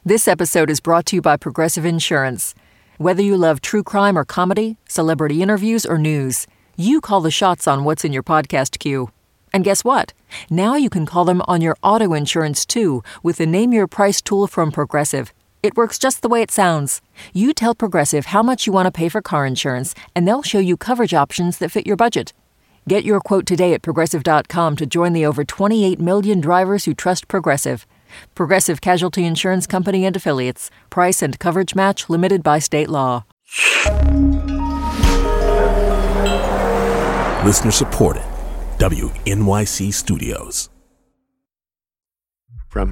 This episode is brought to you by Progressive Insurance. Whether you love true crime or comedy, celebrity interviews or news, you call the shots on what's in your podcast queue. And guess what? Now you can call them on your auto insurance too with the Name Your Price tool from Progressive. It works just the way it sounds. You tell Progressive how much you want to pay for car insurance, and they'll show you coverage options that fit your budget. Get your quote today at Progressive.com to join the over 28 million drivers who trust Progressive. Progressive Casualty Insurance Company and Affiliates. Price and coverage match limited by state law. Listener supported. WNYC Studios. From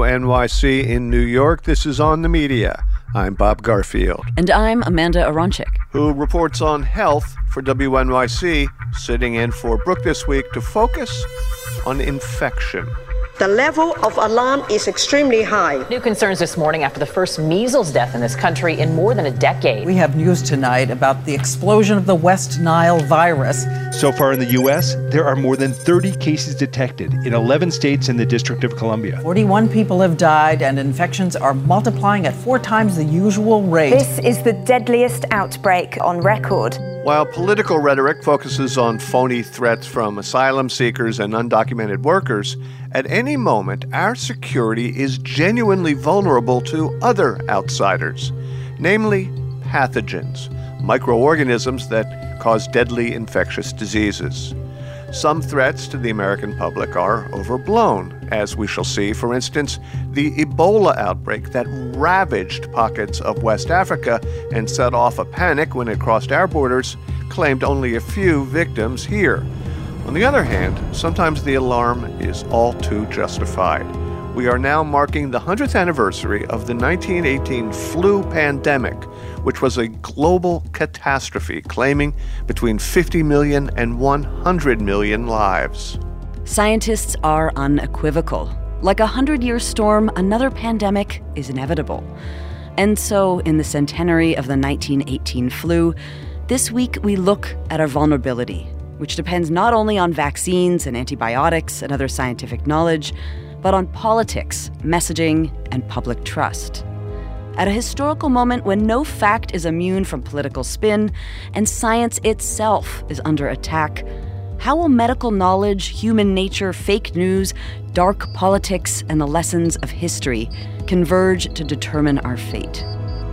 WNYC in New York, this is On the Media. I'm Bob Garfield. And I'm Amanda Aronczyk, who reports on health for WNYC, sitting in for Brooke this week to focus on infection. The level of alarm is extremely high. New concerns this morning after the first measles death in this country in more than a decade. We have news tonight about the explosion of the West Nile virus. So far in the U.S., there are more than 30 cases detected in 11 states and the District of Columbia. 41 people have died, and infections are multiplying at 4 times the usual rate. This is the deadliest outbreak on record. While political rhetoric focuses on phony threats from asylum seekers and undocumented workers, at any moment, our security is genuinely vulnerable to other outsiders, namely pathogens, microorganisms that cause deadly infectious diseases. Some threats to the American public are overblown, as we shall see, for instance, the Ebola outbreak that ravaged pockets of West Africa and set off a panic when it crossed our borders, claimed only a few victims here. On the other hand, sometimes the alarm is all too justified. We are now marking the 100th anniversary of the 1918 flu pandemic, which was a global catastrophe claiming between 50 million and 100 million lives. Scientists are unequivocal. Like a 100-year storm, another pandemic is inevitable. And so, in the centenary of the 1918 flu, this week we look at our vulnerability, which depends not only on vaccines and antibiotics and other scientific knowledge, but on politics, messaging, and public trust. At a historical moment when no fact is immune from political spin and science itself is under attack, how will medical knowledge, human nature, fake news, dark politics, and the lessons of history converge to determine our fate?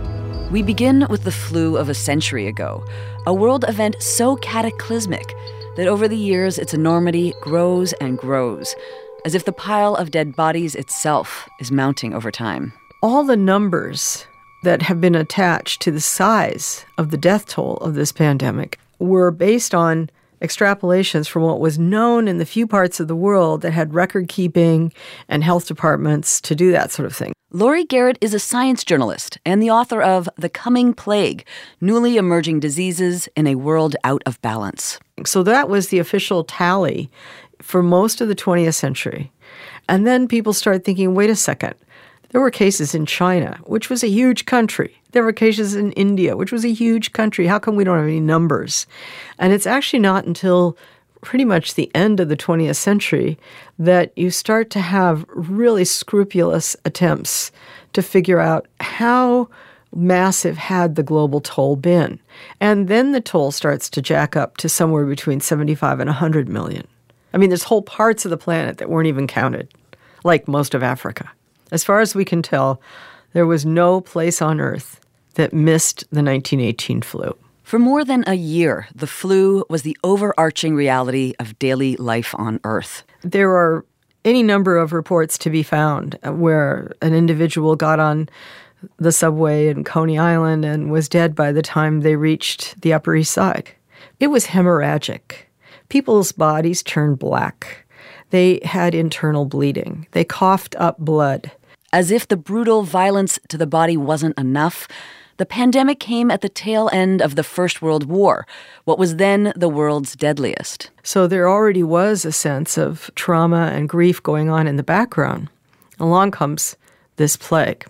We begin with the flu of a century ago, a world event so cataclysmic that over the years its enormity grows and grows, as if the pile of dead bodies itself is mounting over time. All the numbers that have been attached to the size of the death toll of this pandemic were based on extrapolations from what was known in the few parts of the world that had record-keeping and health departments to do that sort of thing. Laurie Garrett is a science journalist and the author of The Coming Plague, Newly Emerging Diseases in a World Out of Balance. So that was the official tally for most of the 20th century. And then people started thinking, wait a second, there were cases in China, which was a huge country. There were cases in India, which was a huge country. How come we don't have any numbers? And it's actually not until pretty much the end of the 20th century that you start to have really scrupulous attempts to figure out how massive had the global toll been. And then the toll starts to jack up to somewhere between 75 and 100 million. I mean, there's whole parts of the planet that weren't even counted, like most of Africa. As far as we can tell, there was no place on Earth that missed the 1918 flu. For more than a year, the flu was the overarching reality of daily life on Earth. There are any number of reports to be found where an individual got on the subway in Coney Island and was dead by the time they reached the Upper East Side. It was hemorrhagic. People's bodies turned black. They had internal bleeding. They coughed up blood. As if the brutal violence to the body wasn't enough, the pandemic came at the tail end of the First World War, what was then the world's deadliest. So there already was a sense of trauma and grief going on in the background. Along comes this plague.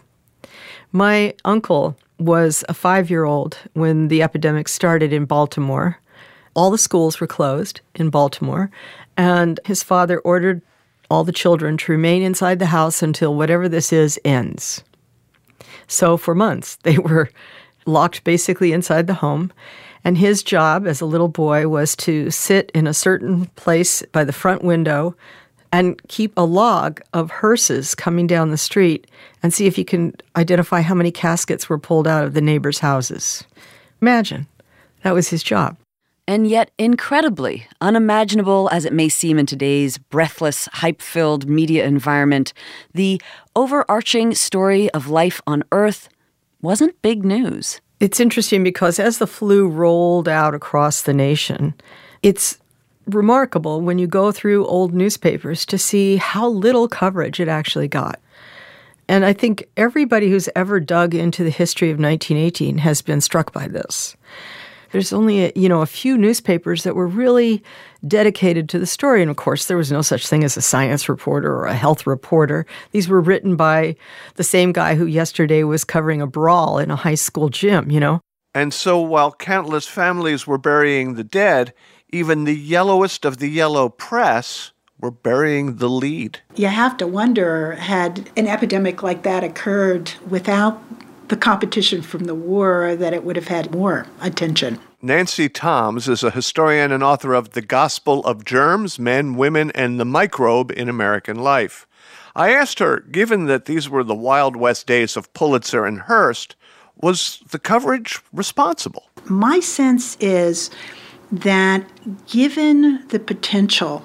My uncle was a 5-year-old when the epidemic started in Baltimore. All the schools were closed in Baltimore, and his father ordered all the children to remain inside the house until whatever this is ends. So for months, they were locked basically inside the home. And his job as a little boy was to sit in a certain place by the front window and keep a log of hearses coming down the street and see if he can identify how many caskets were pulled out of the neighbors' houses. Imagine. That was his job. And yet, incredibly, unimaginable as it may seem in today's breathless, hype-filled media environment, the overarching story of life on Earth wasn't big news. It's interesting because as the flu rolled out across the nation, it's remarkable when you go through old newspapers to see how little coverage it actually got. And I think everybody who's ever dug into the history of 1918 has been struck by this. There's only a few newspapers that were really dedicated to the story. And of course, there was no such thing as a science reporter or a health reporter. These were written by the same guy who yesterday was covering a brawl in a high school gym, And so while countless families were burying the dead, even the yellowest of the yellow press were burying the lead. You have to wonder, had an epidemic like that occurred without the competition from the war, that it would have had more attention. Nancy Toms is a historian and author of The Gospel of Germs, Men, Women, and the Microbe in American Life. I asked her, given that these were the Wild West days of Pulitzer and Hearst, was the coverage responsible? My sense is that given the potential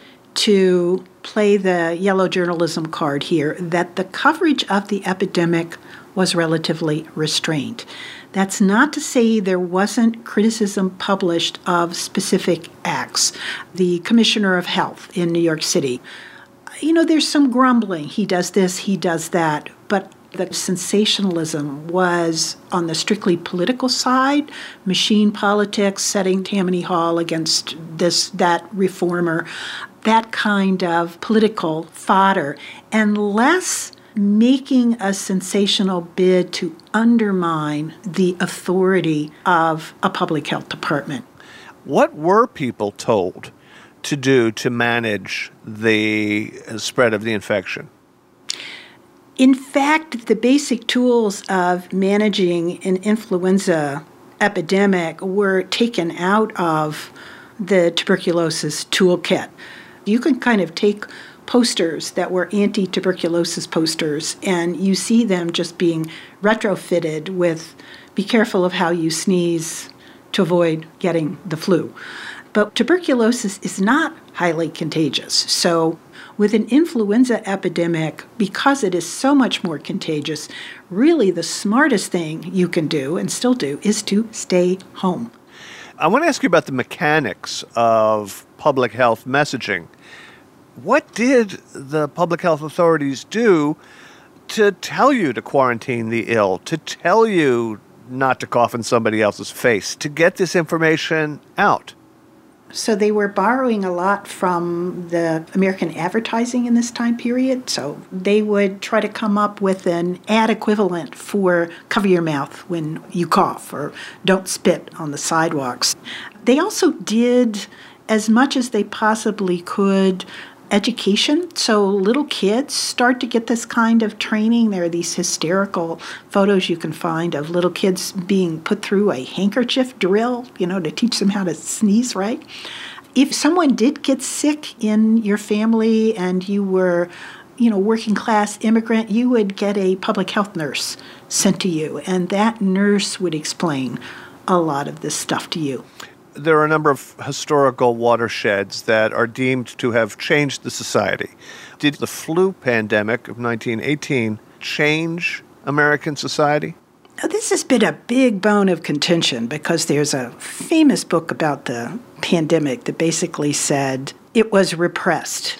to play the yellow journalism card here, that the coverage of the epidemic was relatively restrained. That's not to say there wasn't criticism published of specific acts. The Commissioner of Health in New York City, there's some grumbling. He does this, he does that. But the sensationalism was on the strictly political side, machine politics, setting Tammany Hall against that reformer, that kind of political fodder, and less making a sensational bid to undermine the authority of a public health department. What were people told to do to manage the spread of the infection? In fact, the basic tools of managing an influenza epidemic were taken out of the tuberculosis toolkit. You can kind of take posters that were anti-tuberculosis posters, and you see them just being retrofitted with be careful of how you sneeze to avoid getting the flu. But tuberculosis is not highly contagious. So with an influenza epidemic, because it is so much more contagious, really the smartest thing you can do, and still do, is to stay home. I want to ask you about the mechanics of public health messaging. What did the public health authorities do to tell you to quarantine the ill, to tell you not to cough in somebody else's face, to get this information out? So they were borrowing a lot from the American advertising in this time period. So they would try to come up with an ad equivalent for cover your mouth when you cough or don't spit on the sidewalks. They also did as much as they possibly could education. So little kids start to get this kind of training. There are these hysterical photos you can find of little kids being put through a handkerchief drill, to teach them how to sneeze right. If someone did get sick in your family and you were, working class immigrant, you would get a public health nurse sent to you, and that nurse would explain a lot of this stuff to you. There are a number of historical watersheds that are deemed to have changed the society. Did the flu pandemic of 1918 change American society? Now, this has been a big bone of contention because there's a famous book about the pandemic that basically said it was repressed.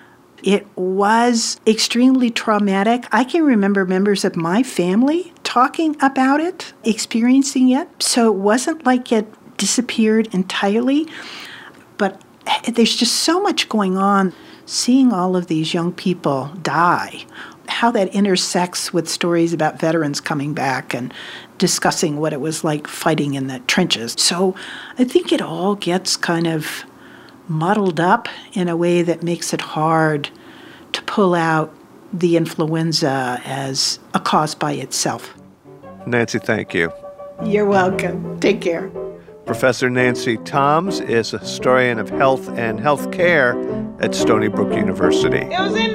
It was extremely traumatic. I can remember members of my family talking about it, experiencing it. So it wasn't like it disappeared entirely, but there's just so much going on. Seeing all of these young people die, how that intersects with stories about veterans coming back and discussing what it was like fighting in the trenches. So I think it all gets kind of muddled up in a way that makes it hard to pull out the influenza as a cause by itself. Nancy, thank you. You're welcome. Take care. Professor Nancy Toms is a historian of health and health care at Stony Brook University. It was in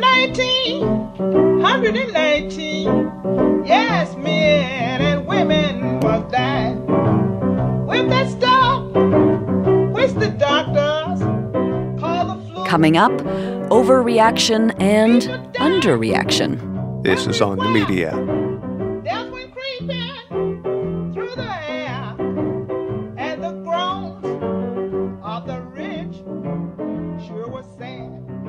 1919. Yes, men and women was died. With that stuff, which the doctors call the flu. Coming up, overreaction and underreaction. This is On the Media. Death went creeping through the air, and the groans of the rich sure was sad.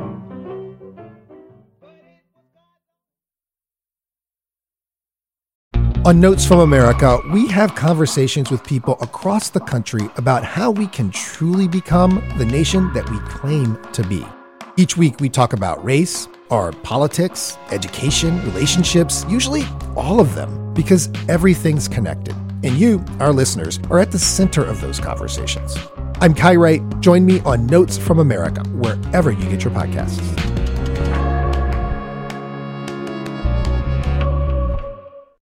On Notes from America, we have conversations with people across the country about how we can truly become the nation that we claim to be. Each week, we talk about race, our politics, education, relationships, usually all of them, because everything's connected. And you, our listeners, are at the center of those conversations. I'm Kai Wright. Join me on Notes from America, wherever you get your podcasts.